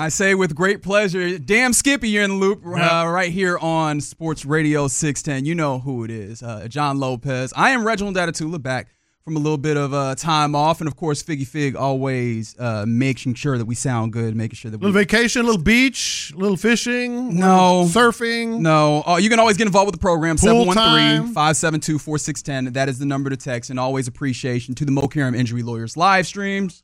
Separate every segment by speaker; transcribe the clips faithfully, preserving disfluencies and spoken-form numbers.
Speaker 1: I say with great pleasure. Damn, Skippy, you're in the loop uh, right here on Sports Radio six ten. You know who it is, uh, John Lopez. I am Reginald Atatula, back from a little bit of uh, time off. And, of course, Figgy Fig always uh, making sure that we sound good, making sure that we...
Speaker 2: Little vacation, little beach, little fishing,
Speaker 1: no
Speaker 2: little surfing.
Speaker 1: No. Uh, you can always get involved with the program, seven one three, five seven two, four six one zero. That is the number to text. And always appreciation to the Mo Karam Injury Lawyers live streams,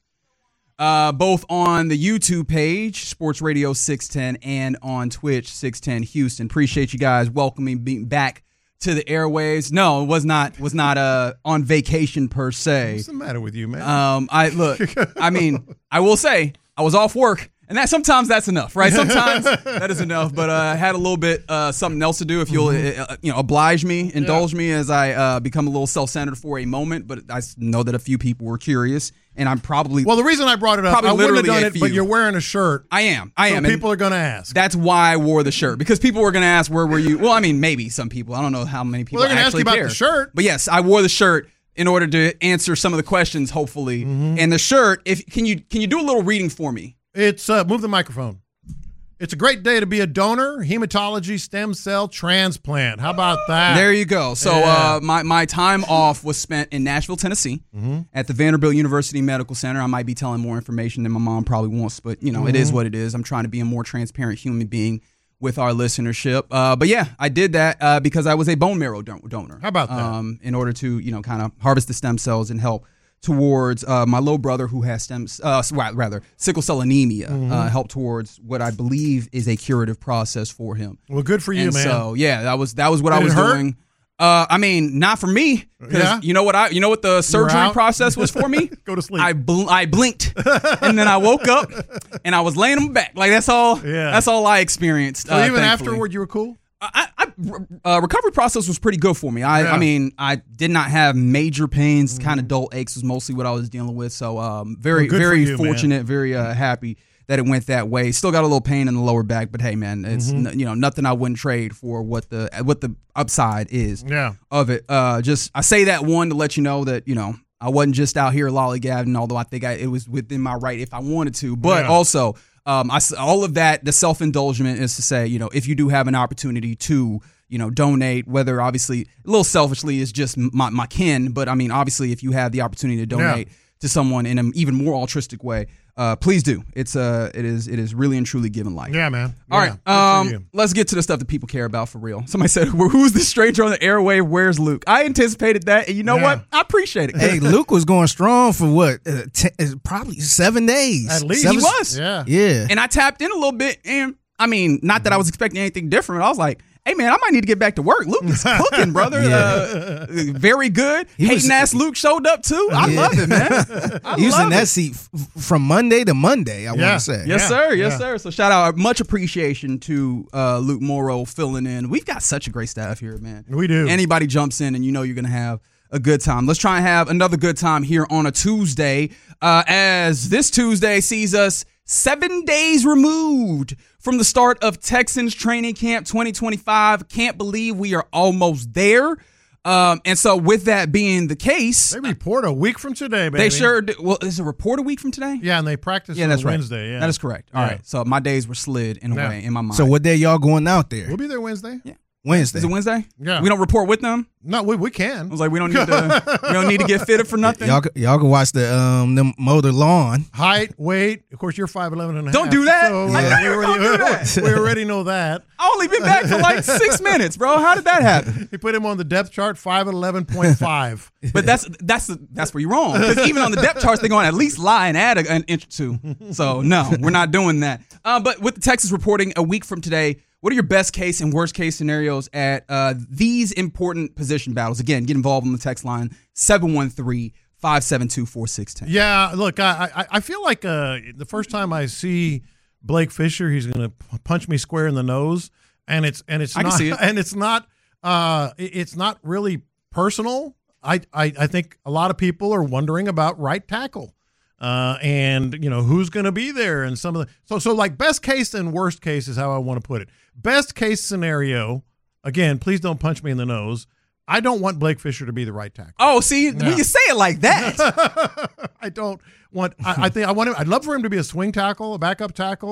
Speaker 1: uh, both on the YouTube page, Sports Radio six ten, and on Twitch, six ten Houston. Appreciate you guys welcoming me back to the airwaves. No, it was not was not uh, on vacation per se.
Speaker 2: What's the matter with you, man?
Speaker 1: Um, I look. I mean, I will say I was off work, and that sometimes that's enough, right? Sometimes that is enough. But uh, I had a little bit uh, something else to do. If you'll, mm-hmm. uh, you know, oblige me, indulge yeah. me as I uh, become a little self-centered for a moment. But I know that a few people were curious, and I'm probably
Speaker 2: well. The reason I brought it up, I wouldn't have done it, few. but you're wearing a shirt.
Speaker 1: I am. I
Speaker 2: so
Speaker 1: am.
Speaker 2: People
Speaker 1: and
Speaker 2: are going to ask.
Speaker 1: That's why I wore the shirt, because people were going to ask, "Where were you?" Well, I mean, maybe some people. I don't know how many people.
Speaker 2: Well, they're going to
Speaker 1: actually
Speaker 2: ask you
Speaker 1: care.
Speaker 2: about the shirt.
Speaker 1: But yes, I wore the shirt in order to answer some of the questions, hopefully. Mm-hmm. And the shirt, if can you can you do a little reading for me?
Speaker 2: It's uh, move the microphone. It's a great day to be a donor, hematology stem cell transplant. How about that?
Speaker 1: There you go. So yeah. uh, my, my time off was spent in Nashville, Tennessee, mm-hmm. at the Vanderbilt University Medical Center. I might be telling more information than my mom probably wants, but you know, mm-hmm. it is what it is. I'm trying to be a more transparent human being with our listenership. Uh, but yeah, I did that uh, because I was a bone marrow don- donor.
Speaker 2: How about that?
Speaker 1: Um, in order to, you know, kind of harvest the stem cells and help towards uh, my little brother who has stem, uh, rather sickle cell anemia, mm-hmm. uh, help towards what I believe is a curative process for him.
Speaker 2: Well, good for you,
Speaker 1: and
Speaker 2: man.
Speaker 1: So yeah, that was that was what
Speaker 2: Did
Speaker 1: I was
Speaker 2: it hurt?
Speaker 1: doing. Uh, I mean, not for me, because
Speaker 2: yeah?
Speaker 1: you know what I, you know what the surgery process was for me.
Speaker 2: Go to sleep.
Speaker 1: I bl- I blinked, and then I woke up, and I was laying on my back. Like that's all.
Speaker 2: Yeah.
Speaker 1: That's all I experienced.
Speaker 2: So
Speaker 1: uh,
Speaker 2: even
Speaker 1: thankfully.
Speaker 2: afterward, you were cool.
Speaker 1: I, I uh, recovery process was pretty good for me. I,
Speaker 2: yeah.
Speaker 1: I mean, I did not have major pains.
Speaker 2: Mm-hmm.
Speaker 1: Kind of dull aches was mostly what I was dealing with. So, um, very,
Speaker 2: well,
Speaker 1: very
Speaker 2: for you,
Speaker 1: fortunate,
Speaker 2: man.
Speaker 1: very uh, happy that it went that way. Still got a little pain in the lower back, but hey, man, it's mm-hmm. n- you know nothing I wouldn't trade for what the what the upside is
Speaker 2: yeah.
Speaker 1: of it. Uh, just I say that one to let you know that you know I wasn't just out here lollygagging, although I think I, it was within my right if I wanted to, but
Speaker 2: yeah.
Speaker 1: also. Um, I, all of that, the self-indulgence is to say, you know, if you do have an opportunity to, you know, donate, whether obviously a little selfishly is just my, my kin, but I mean, obviously, if you have the opportunity to donate
Speaker 2: yeah.
Speaker 1: to someone in an even more altruistic way, uh, please do. It's uh, it is it is really and truly giving life.
Speaker 2: Yeah, man.
Speaker 1: All
Speaker 2: yeah.
Speaker 1: right, um, let's get to the stuff that people care about for real. Somebody said, well, "Who's this stranger on the airwave? Where's Luke?" I anticipated that, and you know
Speaker 2: yeah.
Speaker 1: what? I appreciate it.
Speaker 3: Hey, Luke was going strong for what? Uh, ten, probably seven days.
Speaker 2: At least
Speaker 1: seven, he was.
Speaker 2: Yeah,
Speaker 3: yeah.
Speaker 1: And I tapped in a little bit, and I mean, not that I was expecting anything different. I was like, hey, man, I might need to get back to work. Luke is cooking, brother. yeah. uh, very good. He Hating was, ass Luke showed up, too. I yeah. love it, man. I
Speaker 3: he was
Speaker 1: love
Speaker 3: in that
Speaker 1: it.
Speaker 3: seat f- from Monday to Monday, I
Speaker 2: yeah.
Speaker 3: want to say.
Speaker 1: Yes,
Speaker 2: yeah.
Speaker 1: sir. Yes,
Speaker 2: yeah.
Speaker 1: sir. So shout out. Much appreciation to uh, Luke Morrow filling in. We've got such a great staff here, man.
Speaker 2: We do.
Speaker 1: Anybody jumps in, and you know you're going to have a good time. Let's try and have another good time here on a Tuesday, uh, as this Tuesday sees us seven days removed from the start of Texans training camp twenty twenty-five. Can't believe we are almost there. Um, and so with that being the case,
Speaker 2: they report a week from today, baby.
Speaker 1: they sure do. Well, is a report a week from today?
Speaker 2: Yeah, and they practice
Speaker 1: yeah,
Speaker 2: on
Speaker 1: that's
Speaker 2: Wednesday.
Speaker 1: Right.
Speaker 2: Yeah,
Speaker 1: that is correct. All
Speaker 2: yeah.
Speaker 1: right. So my days were slid in a
Speaker 2: yeah.
Speaker 1: way in my mind.
Speaker 3: So what day y'all going out there?
Speaker 2: We'll be there Wednesday.
Speaker 1: Yeah.
Speaker 3: Wednesday.
Speaker 1: Is it Wednesday?
Speaker 2: Yeah.
Speaker 1: We don't report with them?
Speaker 2: No, we we
Speaker 1: I
Speaker 2: can.
Speaker 1: was like, we don't need to we don't need to get fitted for nothing.
Speaker 3: Y'all, y'all can watch the um them mow the lawn.
Speaker 2: Height, weight. Of course, you're five eleven and a half.
Speaker 1: Don't do that.
Speaker 2: So,
Speaker 1: I
Speaker 2: uh,
Speaker 1: know
Speaker 2: we,
Speaker 1: you
Speaker 2: already,
Speaker 1: don't do that.
Speaker 2: we already know that.
Speaker 1: I only been back for like six minutes, bro. How did that happen?
Speaker 2: He put him on the depth chart, five eleven point five.
Speaker 1: But that's that's that's where you're wrong. Because even on the depth charts, they're going to at least lie and add a, an inch or two. So no, we're not doing that. Uh, but with the Texans reporting a week from today, what are your best case and worst case scenarios at uh, these important position battles? Again, get involved on the text line seven one three, five seven two, four six one zero.
Speaker 2: Yeah, look, I I, I feel like uh, the first time I see Blake Fisher, he's going to punch me square in the nose, and it's and it's
Speaker 1: I
Speaker 2: not
Speaker 1: can see it.
Speaker 2: and it's not uh, it's not really personal. I, I I think a lot of people are wondering about right tackle. Uh, and you know who's going to be there, and some of the so so like best case and worst case is how I want to put it. Best case scenario, again, please don't punch me in the nose. I don't want Blake Fisher to be the right tackle.
Speaker 1: Oh, see,
Speaker 2: No.
Speaker 1: when you say it like that,
Speaker 2: I don't want. I, I think I want him. I'd love for him to be a swing tackle, a backup tackle.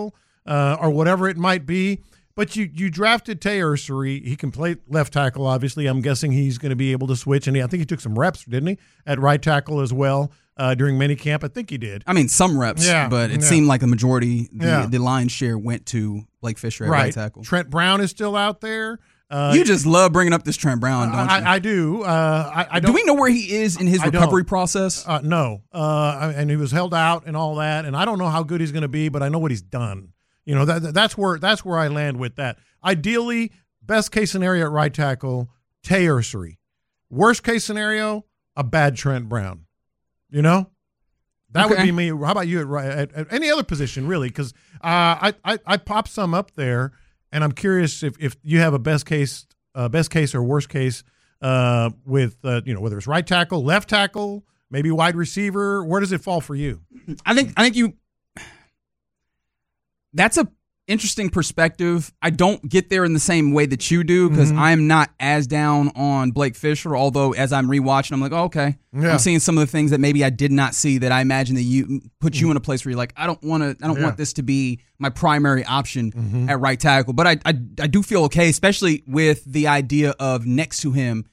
Speaker 2: uh, or whatever it might be. But you you drafted Tay Ursery. He can play left tackle, obviously. I'm guessing he's going to be able to switch. And he, I think he took some reps, didn't he, at right tackle as well uh, during minicamp? I think he did.
Speaker 1: I mean, some reps,
Speaker 2: yeah,
Speaker 1: but it
Speaker 2: yeah.
Speaker 1: seemed like the majority, the,
Speaker 2: yeah.
Speaker 1: the lion's share went to Blake Fisher at
Speaker 2: right.
Speaker 1: right tackle.
Speaker 2: Trent Brown is still out there. Uh,
Speaker 1: you just love bringing up this Trent Brown, don't
Speaker 2: I,
Speaker 1: you?
Speaker 2: I, I do. Uh, I, I don't,
Speaker 1: do we know where he is in his
Speaker 2: I
Speaker 1: recovery
Speaker 2: don't.
Speaker 1: process?
Speaker 2: Uh, no. Uh, and he was held out and all that. And I don't know how good he's going to be, but I know what he's done. You know, that that's where that's where I land with that. Ideally, best case scenario at right tackle, Tay Ursery. Worst case scenario, a bad Trent Brown. You know? That
Speaker 1: Okay.
Speaker 2: would be me. How about you at, right, at, at any other position, really? Because uh, I, I I popped some up there, and I'm curious if, if you have a best case, uh, best case or worst case uh, with uh, you know, whether it's right tackle, left tackle, maybe wide receiver. Where does it fall for you?
Speaker 1: I think I think you. That's a interesting perspective. I don't get there in the same way that you do because
Speaker 2: Mhm.
Speaker 1: I'm not as down on Blake Fisher. Although as I'm rewatching, I'm like, oh, okay,
Speaker 2: Yeah.
Speaker 1: I'm seeing some of the things that maybe I did not see that I imagine that you put you in a place where you're like, I don't want to, I don't
Speaker 2: Yeah.
Speaker 1: want this to be my primary option
Speaker 2: Mhm.
Speaker 1: at right tackle. But I, I, I do feel okay, especially with the idea of next to him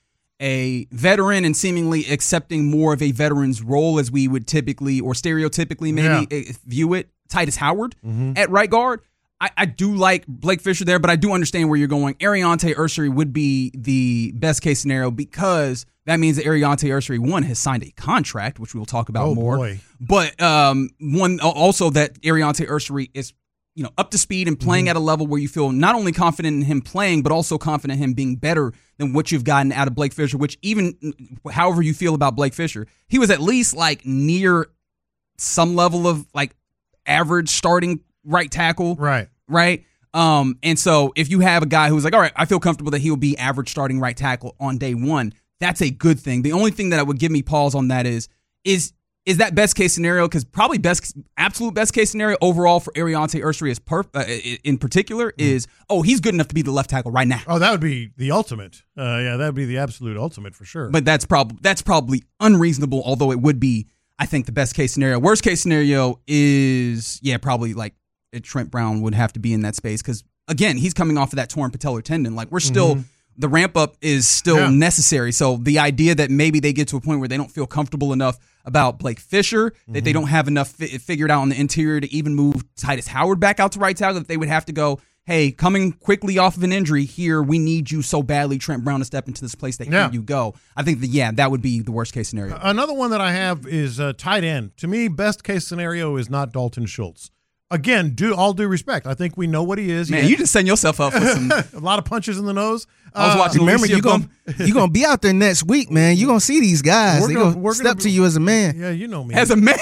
Speaker 1: a veteran and seemingly accepting more of a veteran's role as we would typically or stereotypically maybe eh, view it. Titus Howard
Speaker 2: Mhm.
Speaker 1: at right guard. I, I do like Blake Fisher there, but I do understand where you're going. Ariante Ursery would be the best case scenario because that means that Ariante Ursery, one, has signed a contract, which we will talk about
Speaker 2: Oh,
Speaker 1: more.
Speaker 2: boy.
Speaker 1: But um, one also that Ariante Ursery is you know up to speed and playing
Speaker 2: Mhm.
Speaker 1: at a level where you feel not only confident in him playing, but also confident in him being better than what you've gotten out of Blake Fisher, which even however you feel about Blake Fisher, he was at least like near some level of like average starting right tackle.
Speaker 2: Right.
Speaker 1: Right. Um, and so if you have a guy who's like, all right, I feel comfortable that he will be average starting right tackle on day one, that's a good thing. The only thing that I would give me pause on that is, is, is that best case scenario? Because probably best, absolute best case scenario overall for Ariante Ursery is per, uh, in particular is, oh, he's good enough to be the left tackle right now.
Speaker 2: Oh, that would be the ultimate. Uh, yeah, that would be the absolute ultimate for sure.
Speaker 1: But that's probably that's probably unreasonable, although it would be, I think, the best case scenario. Worst case scenario is, yeah, probably like Trent Brown would have to be in that space because, again, he's coming off of that torn patellar tendon. Like, we're still,
Speaker 2: Mhm.
Speaker 1: the ramp up is still
Speaker 2: Yeah.
Speaker 1: necessary. So the idea that maybe they get to a point where they don't feel comfortable enough about Blake Fisher, that they don't have enough fi- figured out on the interior to even move Titus Howard back out to right tackle, that they would have to go, hey, coming quickly off of an injury here, we need you so badly, Trent Brown, to step into this place that
Speaker 2: Yeah.
Speaker 1: here you go. I think that, yeah, that would be the worst case scenario.
Speaker 2: Another one that I have is uh, tight end. To me, best case scenario is not Dalton Schultz. Again, do all due respect. I think we know what he is.
Speaker 1: Man,
Speaker 2: He
Speaker 1: you just setting yourself up for some.
Speaker 2: had a lot of punches in the nose.
Speaker 1: I was
Speaker 2: Uh,
Speaker 1: watching
Speaker 3: Remember,
Speaker 1: Alicia
Speaker 3: you're gonna
Speaker 1: Bum-
Speaker 3: you gonna be out there next week, man. You're gonna see these guys.
Speaker 2: We're
Speaker 3: They're
Speaker 2: gonna-
Speaker 3: gonna,
Speaker 2: we're
Speaker 3: step
Speaker 2: gonna be-
Speaker 3: to you as a man.
Speaker 2: Yeah, you know me.
Speaker 1: As a man.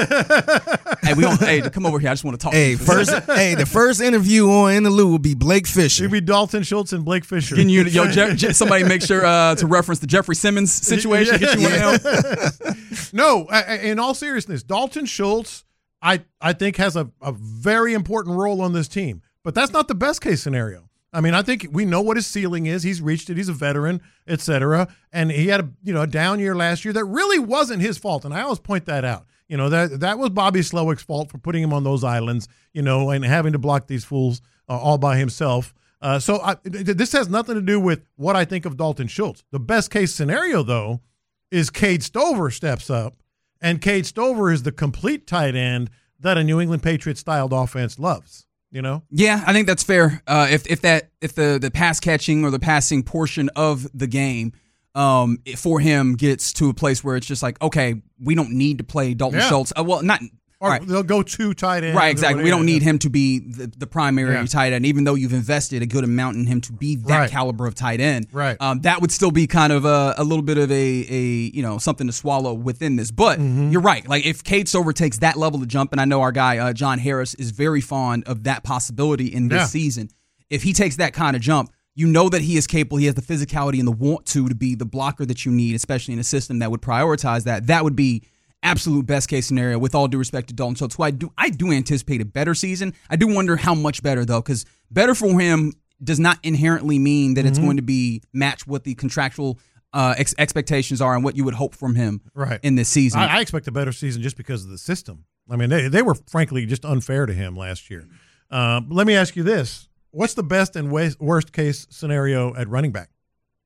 Speaker 1: Hey, we don't. Hey, come over here. I just want to talk. to
Speaker 3: Hey,
Speaker 1: you.
Speaker 3: first, hey, the first interview on In the Lou will be Blake Fisher.
Speaker 2: It'd be Dalton Schultz and Blake Fisher.
Speaker 1: Can you, yo, Je- Je- somebody make sure uh, to reference the Jeffrey Simmons situation? Get you one of them.
Speaker 2: No, I- I- in all seriousness, Dalton Schultz, I, I think, has a, a very important role on this team. But that's not the best case scenario. I mean, I think we know what his ceiling is. He's reached it. He's a veteran, et cetera. And he had a you know a down year last year that really wasn't his fault. And I always point that out. You know, that that was Bobby Slowick's fault for putting him on those islands, you know, and having to block these fools uh, all by himself. Uh, so I, this has nothing to do with what I think of Dalton Schultz. The best case scenario, though, is Cade Stover steps up, and Cade Stover is the complete tight end that a New England Patriots-styled offense loves. You know?
Speaker 1: Yeah, I think that's fair. Uh, if if that if the the pass catching or the passing portion of the game um, for him gets to a place where it's just like, okay, we don't need to play Dalton
Speaker 2: Yeah.
Speaker 1: Schultz. Uh, well, not.
Speaker 2: Or
Speaker 1: Right.
Speaker 2: they'll go two tight ends.
Speaker 1: Right,
Speaker 2: or
Speaker 1: exactly. We
Speaker 2: whatever.
Speaker 1: don't need him to be the, the primary
Speaker 2: Yeah.
Speaker 1: tight end, even though you've invested a good amount in him to be that
Speaker 2: Right.
Speaker 1: caliber of tight end.
Speaker 2: Right.
Speaker 1: Um, that would still be kind of a, a little bit of a, a you know something to swallow within this. But
Speaker 2: Mm-hmm.
Speaker 1: you're right. Like if Cade Stover takes that level of jump, and I know our guy uh, John Harris is very fond of that possibility in this
Speaker 2: Yeah.
Speaker 1: season. If he takes that kind of jump, you know that he is capable. He has the physicality and the want to to be the blocker that you need, especially in a system that would prioritize that. That would be absolute best case scenario, with all due respect to Dalton Schultz, who I do I do anticipate a better season. I do wonder how much better, though, because better for him does not inherently mean that
Speaker 2: Mm-hmm.
Speaker 1: it's going to be match what the contractual uh, ex- expectations are and what you would hope from him
Speaker 2: Right.
Speaker 1: in this season.
Speaker 2: I, I expect a better season just because of the system. I mean, they, they were frankly just unfair to him last year. Uh, let me ask you this. What's the best and worst case scenario at running back?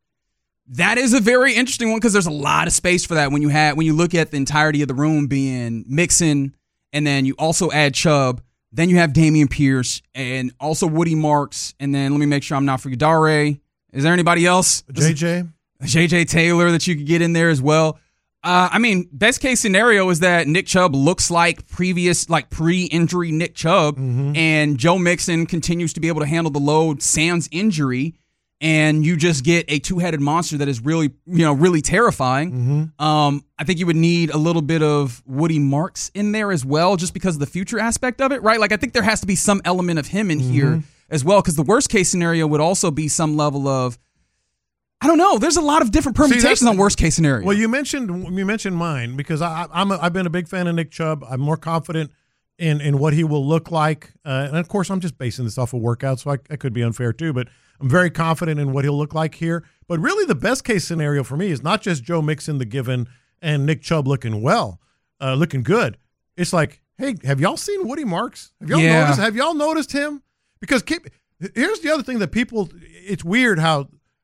Speaker 1: That is a very interesting one because there's a lot of space for that when you have when you look at the entirety of the room being Mixon, and then you also add Chubb, then you have Dameon Pierce and also Woody Marks, and then let me make sure I'm not forgetting Dare. Is there anybody else?
Speaker 2: J J?
Speaker 1: J J Taylor that you could get in there as well. Uh, I mean, best case scenario is that Nick Chubb looks like previous, like pre-injury Nick Chubb, mm-hmm. and Joe Mixon continues to be able to handle the load sans injury, and you just get a two-headed monster that is really, you know, really terrifying.
Speaker 2: Mm-hmm.
Speaker 1: Um, I think you would need a little bit of Woody Marks in there as well, just because of the future aspect of it, right? Like, I think there has to be some element of him in mm-hmm. here as well, because the worst case scenario would also be some level of, I don't know. There's a lot of different permutations See, on worst case scenario.
Speaker 2: Well, you mentioned you mentioned mine because I, I'm a, I've been a big fan of Nick Chubb. I'm more confident in in what he will look like, uh, and of course, I'm just basing this off of workout, so I, I could be unfair too. But I'm very confident in what he'll look like here. But really, the best case scenario for me is not just Joe Mixon the given and Nick Chubb looking well, uh, looking good. It's like, hey, have y'all seen Woody Marks? Have y'all
Speaker 1: yeah.
Speaker 2: noticed? Have y'all noticed him? Because keep, here's the other thing that people. It's weird how.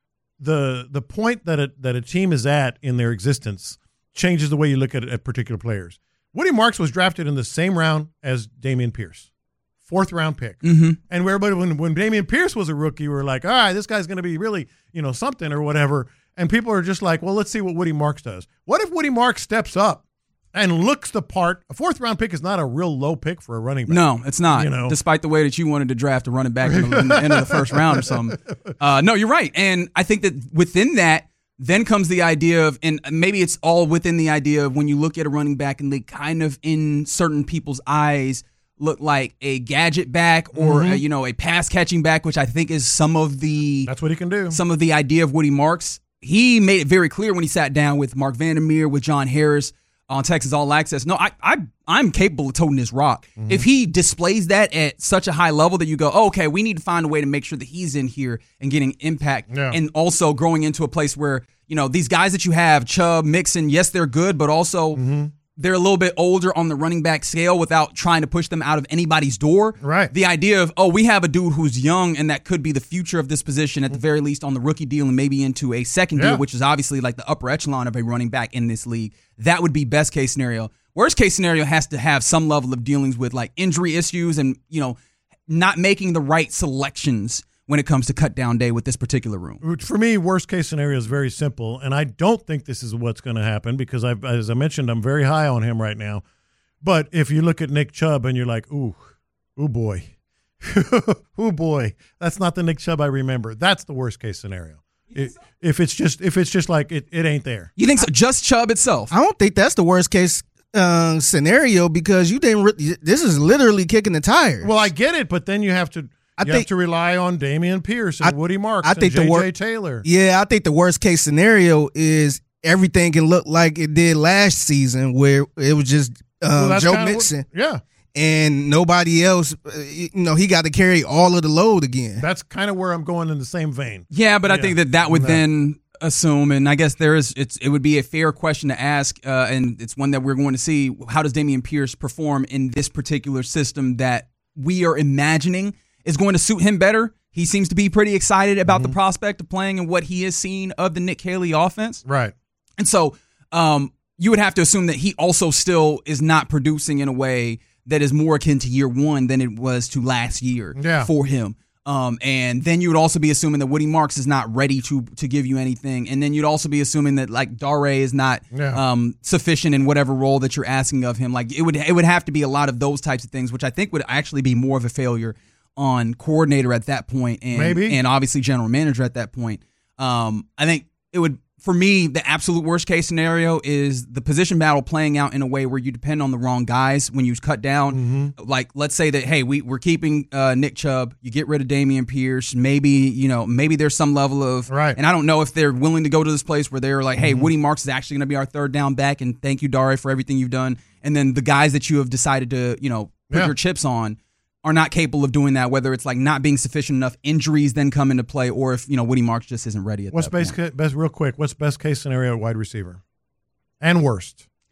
Speaker 2: The the point that a, that a team is at in their existence changes the way you look at, at particular players. Woody Marks was drafted in the same round as Dameon Pierce, fourth round pick.
Speaker 1: Mm-hmm.
Speaker 2: And everybody, when when Dameon Pierce was a rookie, we were like, all right, this guy's going to be really, you know, something or whatever. And people are just like, well, let's see what Woody Marks does. What if Woody Marks steps up and looks the part? A fourth round pick is not a real low pick for a running back.
Speaker 1: No, it's not.
Speaker 2: You know?
Speaker 1: Despite the way that you wanted to draft a running back in the, in the end of the first round or something. Uh, no, you're right. And I think that within that, then comes the idea of, and maybe it's all within the idea of when you look at a running back and they kind of in certain people's eyes look like a gadget back or
Speaker 2: mm-hmm.
Speaker 1: a, you know, a pass catching back, which I think is some of the
Speaker 2: that's what he can do.
Speaker 1: Some of the idea of Woody Marks. He made it very clear when he sat down with Mark Vandermeer, with John Harris on Texas All Access. No, I, I, I'm capable of toting this rock. Mm-hmm. If he displays that at such a high level that you go, oh, okay, we need to find a way to make sure that he's in here and getting impact
Speaker 2: yeah.
Speaker 1: and also growing into a place where, you know, these guys that you have, Chubb, Mixon, yes, they're good, but also
Speaker 2: mm-hmm.
Speaker 1: they're a little bit older on the running back scale without trying to push them out of anybody's door.
Speaker 2: Right.
Speaker 1: The idea of, oh, we have a dude who's young and that could be the future of this position at the very least on the rookie deal and maybe into a second
Speaker 2: yeah.
Speaker 1: deal, which is obviously like the upper echelon of a running back in this league. That would be best case scenario. Worst case scenario has to have some level of dealings with like injury issues and, you know, not making the right selections when it comes to cut down day with this particular room.
Speaker 2: For me, worst case scenario is very simple, and I don't think this is what's going to happen because, I've, as I mentioned, I'm very high on him right now. But if you look at Nick Chubb and you're like, ooh, ooh boy, ooh boy, that's not the Nick Chubb I remember. That's the worst case scenario. It, so? If it's just if it's just like it, it ain't there.
Speaker 1: You think so? Just Chubb itself?
Speaker 3: I don't think that's the worst case uh, scenario because you didn't. Re- this is literally kicking the tires.
Speaker 2: Well, I get it, but then you have to. I you think, have to rely on Dameon Pierce and I, Woody Marks I think and J J wor- Taylor.
Speaker 3: Yeah, I think the worst case scenario is everything can look like it did last season where it was just um, well, Joe Mixon.
Speaker 2: What, yeah.
Speaker 3: And nobody else, you know, he got to carry all of the load again.
Speaker 2: That's kind of where I'm going in the same vein.
Speaker 1: Yeah, but
Speaker 2: yeah.
Speaker 1: I think that that would no. then assume, and I guess there is, it's it would be a fair question to ask, uh, and it's one that we're going to see, how does Dameon Pierce perform in this particular system that we are imagining is going to suit him better? He seems to be pretty excited about mm-hmm. the prospect of playing and what he has seen of the Nick Haley offense.
Speaker 2: Right.
Speaker 1: And so um, you would have to assume that he also still is not producing in a way that is more akin to year one than it was to last year
Speaker 2: yeah.
Speaker 1: for him. Um, and then you would also be assuming that Woody Marks is not ready to to give you anything. And then you'd also be assuming that like Dare is not
Speaker 2: yeah.
Speaker 1: um, sufficient in whatever role that you're asking of him. Like it would it would have to be a lot of those types of things, which I think would actually be more of a failure on coordinator at that point and
Speaker 2: Maybe.
Speaker 1: and obviously general manager at that point. Um, I think it would, for me, the absolute worst case scenario is the position battle playing out in a way where you depend on the wrong guys when you cut down.
Speaker 2: Mm-hmm.
Speaker 1: Like, let's say that, hey, we, we're keeping uh, Nick Chubb. You get rid of Dameon Pierce. Maybe, you know, maybe there's some level of,
Speaker 2: right.
Speaker 1: and I don't know if they're willing to go to this place where they're like, hey,
Speaker 2: mm-hmm.
Speaker 1: Woody Marks is actually going to be our third down back, and thank you, Dare, for everything you've done. And then the guys that you have decided to, you know, put
Speaker 2: yeah.
Speaker 1: your chips on are not capable of doing that, whether it's like not being sufficient enough, injuries then come into play, or if, you know, Woody Marks just isn't ready at
Speaker 2: what's
Speaker 1: that
Speaker 2: best
Speaker 1: point.
Speaker 2: Ca- best real quick, what's best case scenario at wide receiver? And worst?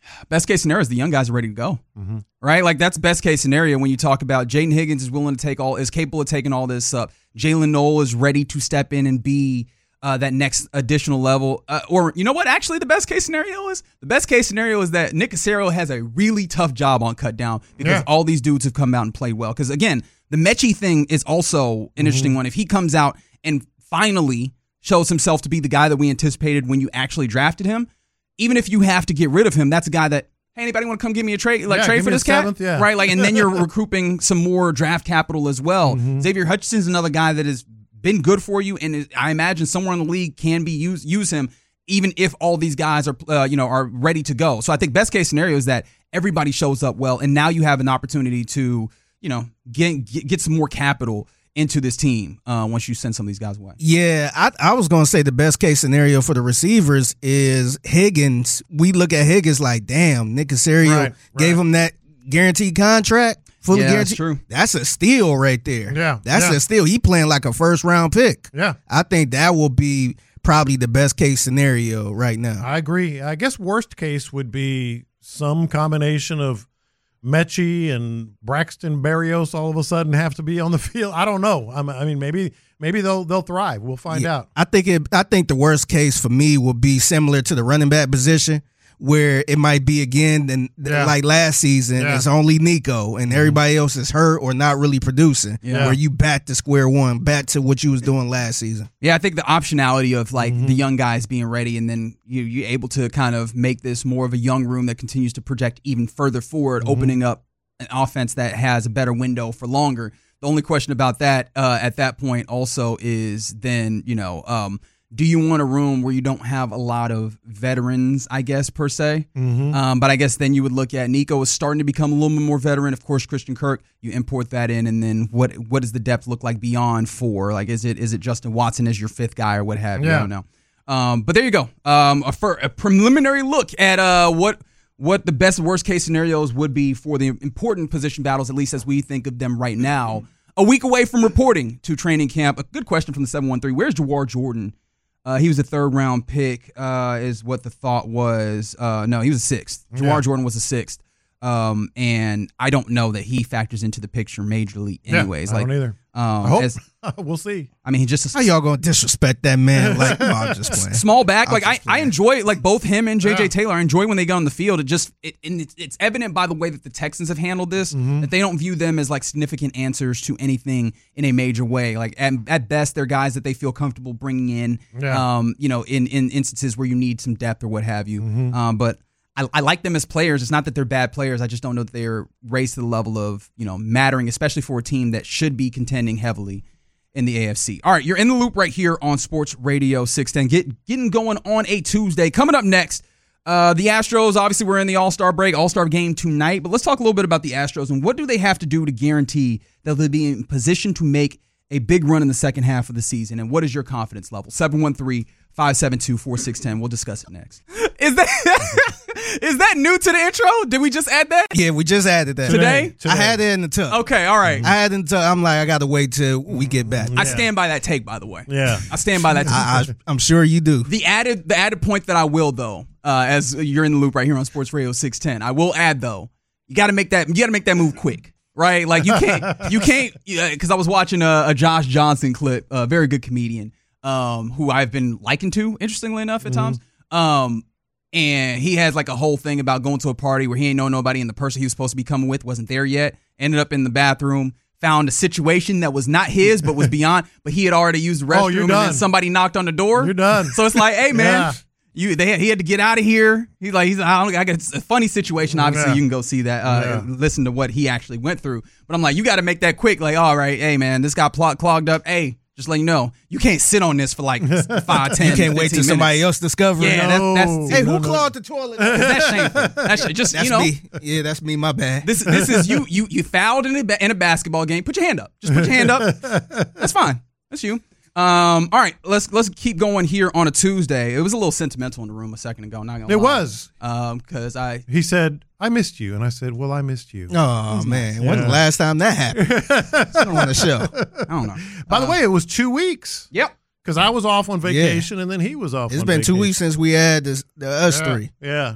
Speaker 1: Best case scenario is the young guys are ready to go,
Speaker 2: mm-hmm.
Speaker 1: right? Like that's best case scenario when you talk about Jaden Higgins is willing to take all, is capable of taking all this up. Jalen Noel is ready to step in and be uh, that next additional level. Uh, or you know what? Actually, the best case scenario is the best case scenario is that Nick Caserio has a really tough job on cut down because
Speaker 2: yeah.
Speaker 1: all these dudes have come out and played well. Because again, the Mechie thing is also an interesting mm-hmm. one. If he comes out and finally shows himself to be the guy that we anticipated when you actually drafted him, even if you have to get rid of him, that's a guy that, hey, anybody want to come give me a trade, like
Speaker 2: yeah,
Speaker 1: trade for this cat,
Speaker 2: yeah.
Speaker 1: right? Like, and then you're recouping some more draft capital as well. Mm-hmm. Xavier Hutchinson's another guy that has been good for you, and is, I imagine somewhere in the league can be use use him, even if all these guys are, uh, you know, are ready to go. So I think best case scenario is that everybody shows up well, and now you have an opportunity to, you know, get get, get some more capital into this team uh, once you send some of these guys away.
Speaker 3: Yeah, I, I was going to say the best case scenario for the receivers is Higgins. We look at Higgins like, damn, Nick Caserio
Speaker 2: right, right.
Speaker 3: gave him that guaranteed contract, fully
Speaker 1: yeah,
Speaker 3: guaranteed.
Speaker 1: That's true.
Speaker 3: That's a steal right there.
Speaker 2: Yeah,
Speaker 3: that's
Speaker 2: yeah.
Speaker 3: a steal. He playing like a first round pick.
Speaker 2: Yeah,
Speaker 3: I think that will be probably the best case scenario right now.
Speaker 2: I agree. I guess worst case would be some combination of Mechie and Braxton Berrios all of a sudden have to be on the field. I don't know. I mean, maybe maybe they'll they'll thrive. We'll find
Speaker 3: yeah,
Speaker 2: out.
Speaker 3: I think it. I think the worst case for me will be similar to the running back position, where it might be again than
Speaker 2: yeah.
Speaker 3: like last season.
Speaker 2: Yeah.
Speaker 3: It's only Nico and everybody else is hurt or not really producing.
Speaker 1: Yeah.
Speaker 3: Where you back to square one, back to what you was doing last season.
Speaker 1: Yeah, I think the optionality of like
Speaker 2: Mm-hmm.
Speaker 1: the young guys being ready, and then you you're able to kind of make this more of a young room that continues to project even further forward,
Speaker 2: Mm-hmm.
Speaker 1: opening up an offense that has a better window for longer. The only question about that uh, at that point also is then, you know, um, do you want a room where you don't have a lot of veterans, I guess, per se?
Speaker 2: Mm-hmm.
Speaker 1: Um, but I guess then you would look at Nico is starting to become a little bit more veteran. Of course, Christian Kirk, you import that in, and then what what does the depth look like beyond four? Like, is it is it Justin Watson as your fifth guy or what have you?
Speaker 2: Yeah.
Speaker 1: I don't know. Um, but there you go. Um, a, for a preliminary look at uh, what what the best worst case scenarios would be for the important position battles, at least as we think of them right now. A week away from reporting to training camp. A good question from the seven one three. Where's Jawar Jordan? Uh, he was a third round pick, uh, is what the thought was. Uh, no, he was a sixth. Jawar
Speaker 2: Yeah.
Speaker 1: Jordan was a sixth. Um, and I don't know that he factors into the picture majorly anyways.
Speaker 2: Yeah, I
Speaker 1: like,
Speaker 2: don't either.
Speaker 1: Um,
Speaker 2: I hope.
Speaker 1: as,
Speaker 2: We'll see.
Speaker 1: I mean, he just
Speaker 3: How y'all gonna disrespect that man? Like, no, I'm just playing.
Speaker 1: small back.
Speaker 3: I'm
Speaker 1: Like I,
Speaker 3: just
Speaker 1: I
Speaker 3: playing.
Speaker 1: enjoy like both him and J J
Speaker 2: Yeah.
Speaker 1: Taylor. I enjoy when they go on the field. It just it, and it's, it's evident by the way that the Texans have handled this
Speaker 2: Mm-hmm.
Speaker 1: that they don't view them as like significant answers to anything in a major way. Like at, at best, they're guys that they feel comfortable bringing in.
Speaker 2: Yeah.
Speaker 1: Um, you know, in in instances where you need some depth or what have you.
Speaker 2: Mm-hmm.
Speaker 1: Um, but. I, I like them as players. It's not that they're bad players. I just don't know that they're raised to the level of, you know, mattering, especially for a team that should be contending heavily in the A F C. All right, you're in the loop right here on Sports Radio six ten. Get, getting going on a Tuesday. Coming up next, uh, the Astros, obviously we're in the All-Star break, All-Star game tonight, but let's talk a little bit about the Astros and what do they have to do to guarantee that they'll be in position to make a big run in the second half of the season, and what is your confidence level? seven one three, five seven two, four six one zero. We'll discuss it next. Is that is that new to the intro? Did we just add that?
Speaker 3: Yeah, we just added that
Speaker 1: Today?
Speaker 2: Today.
Speaker 3: I had it in the tub.
Speaker 1: Okay, all right.
Speaker 3: I had it in the tub. I'm like, I got to wait till we get back.
Speaker 1: I stand by that take, by the way.
Speaker 2: Yeah.
Speaker 1: I stand by that take.
Speaker 3: I, I, I'm sure you do.
Speaker 1: The added the added point that I will though, uh, as you're in the loop right here on Sports Radio six ten, I will add though, you got to make that you got to make that move quick, right? Like you can't you can't because I was watching a, a Josh Johnson clip, a very good comedian, um, who I've been likened to, interestingly enough, at
Speaker 2: Mm-hmm.
Speaker 1: times. Um, and he has like a whole thing about going to a party where he ain't know nobody, and the person he was supposed to be coming with wasn't there yet. Ended up in the bathroom. Found a situation that was not his, but was beyond. But he had already used the restroom,
Speaker 2: Oh, you're
Speaker 1: and then
Speaker 2: done.
Speaker 1: somebody knocked on the door.
Speaker 2: You're done.
Speaker 1: So it's like, hey man,
Speaker 2: Yeah.
Speaker 1: you they had, he had to get out of here. He's like, he's I, don't, I got a funny situation. Obviously,
Speaker 2: Yeah.
Speaker 1: you can go see that, uh,
Speaker 2: Yeah.
Speaker 1: listen to what he actually went through. But I'm like, you got to make that quick. Like, all right, hey man, this got plot clogged up. Hey, just let you know, you can't sit on this for like five, ten.
Speaker 3: You can't wait till
Speaker 1: fifteen
Speaker 3: somebody
Speaker 1: minutes.
Speaker 3: else discovers.
Speaker 1: Yeah,
Speaker 2: No.
Speaker 1: that, that's
Speaker 3: Hey,
Speaker 2: No,
Speaker 3: who
Speaker 2: no.
Speaker 3: clogged the toilet?
Speaker 1: that's shameful. That's sh- just
Speaker 3: That's
Speaker 1: you know.
Speaker 3: me. Yeah, that's me. My bad.
Speaker 1: This this is you you you fouled in a ba- in a basketball game. Put your hand up. Just put your hand up. That's fine. That's you. Um. All right. Let's let's keep going here on a Tuesday. It was a little sentimental in the room a second ago. Not gonna
Speaker 2: It
Speaker 1: lie.
Speaker 2: was.
Speaker 1: Um. Because I
Speaker 2: He said, I missed you. And I said, well, I missed you.
Speaker 3: Oh man, when's
Speaker 2: Yeah.
Speaker 3: the last time that happened? It's on the show.
Speaker 1: I don't know.
Speaker 2: By the way, it was two weeks
Speaker 1: Yep.
Speaker 2: because I was off on vacation and then he was off
Speaker 3: It's
Speaker 2: on
Speaker 3: been
Speaker 2: vacation.
Speaker 3: two weeks since we had this, the us
Speaker 2: Yeah.
Speaker 3: three.
Speaker 2: Yeah.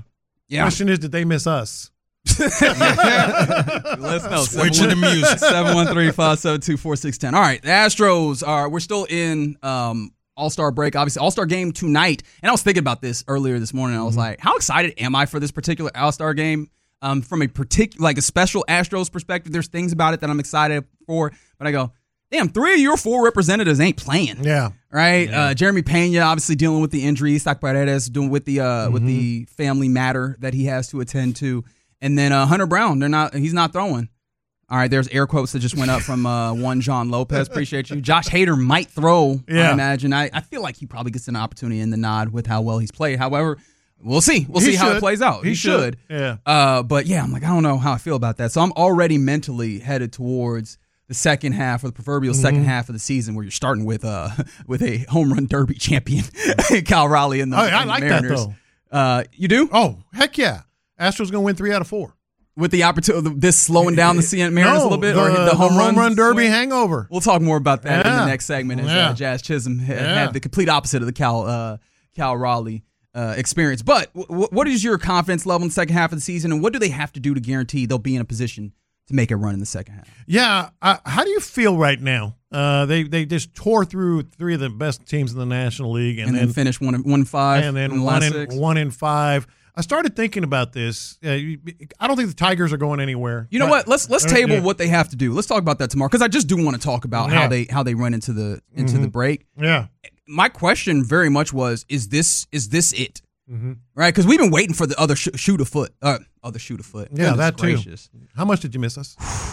Speaker 1: Yeah.
Speaker 2: Question is, did they miss us?
Speaker 1: Let us know.
Speaker 4: Switching the music.
Speaker 1: seven one three, five seven two, four six one zero. All right, the Astros are, we're still in um, All-Star break, obviously. All-Star game tonight. And I was thinking about this earlier this morning. I was mm-hmm. like, how excited am I for this particular All-Star game? Um, from a particular, like a special Astros perspective, there's things about it that I'm excited for. But I go, damn, three of your four representatives ain't playing.
Speaker 2: Yeah.
Speaker 1: Right?
Speaker 4: Yeah.
Speaker 1: Uh, Jeremy Pena obviously dealing with the injury. Isaac Paredes doing with the uh, mm-hmm. with the family matter that he has to attend to. And then uh, Hunter Brown, they're not. He's not throwing. All right, there's air quotes that just went up from uh, one John Lopez. Appreciate you. Josh Hader might throw, yeah. I imagine. I, I feel like he probably gets an opportunity in the nod with how well he's played. However, we'll see. We'll
Speaker 2: he
Speaker 1: see
Speaker 2: should.
Speaker 1: how it plays out.
Speaker 2: He,
Speaker 1: he
Speaker 2: should.
Speaker 1: should.
Speaker 2: Yeah.
Speaker 1: Uh, but, yeah, I'm like, I don't know how I feel about that. So I'm already mentally headed towards the second half or the proverbial mm-hmm. second half of the season where you're starting with uh with a home run derby champion, Cal Raleigh and the,
Speaker 2: oh, I
Speaker 1: and
Speaker 2: like
Speaker 1: the Mariners.
Speaker 2: that, though.
Speaker 1: Uh, you do?
Speaker 2: Oh, heck yeah. Astros going to win three out of four.
Speaker 1: With the opportunity, this slowing down the C N Mariners
Speaker 2: no,
Speaker 1: a little bit,
Speaker 2: the,
Speaker 1: or the home,
Speaker 2: the home
Speaker 1: run,
Speaker 2: run derby
Speaker 1: swing?
Speaker 2: hangover.
Speaker 1: We'll talk more about that
Speaker 2: yeah.
Speaker 1: in the next segment as
Speaker 2: yeah.
Speaker 1: uh, Jazz Chisholm had,
Speaker 2: yeah.
Speaker 1: had the complete opposite of the Cal uh, Cal Raleigh uh, experience. But w- what is your confidence level in the second half of the season, and what do they have to do to guarantee they'll be in a position to make a run in the second half?
Speaker 2: Yeah, uh, how do you feel right now? Uh, they they just tore through three of the best teams in the National League, and,
Speaker 1: and then, then finished one one five,
Speaker 2: and then
Speaker 1: in the
Speaker 2: one
Speaker 1: last
Speaker 2: in
Speaker 1: six.
Speaker 2: one in five. I started thinking about this. Uh, I don't think the Tigers are going anywhere.
Speaker 1: You know
Speaker 2: but,
Speaker 1: what? Let's let's table
Speaker 2: yeah.
Speaker 1: what they have to do. Let's talk about that tomorrow because I just do want to talk about
Speaker 2: yeah.
Speaker 1: how they how they run into the into
Speaker 2: mm-hmm.
Speaker 1: the break.
Speaker 2: Yeah.
Speaker 1: My question very much was: Is this is this it?
Speaker 2: Mm-hmm.
Speaker 1: Right? Because we've been waiting for the other sh- shoot a foot. Uh, other shoot a foot.
Speaker 2: Yeah,
Speaker 1: Goodness
Speaker 2: that
Speaker 1: gracious.
Speaker 2: too. How much did you miss us?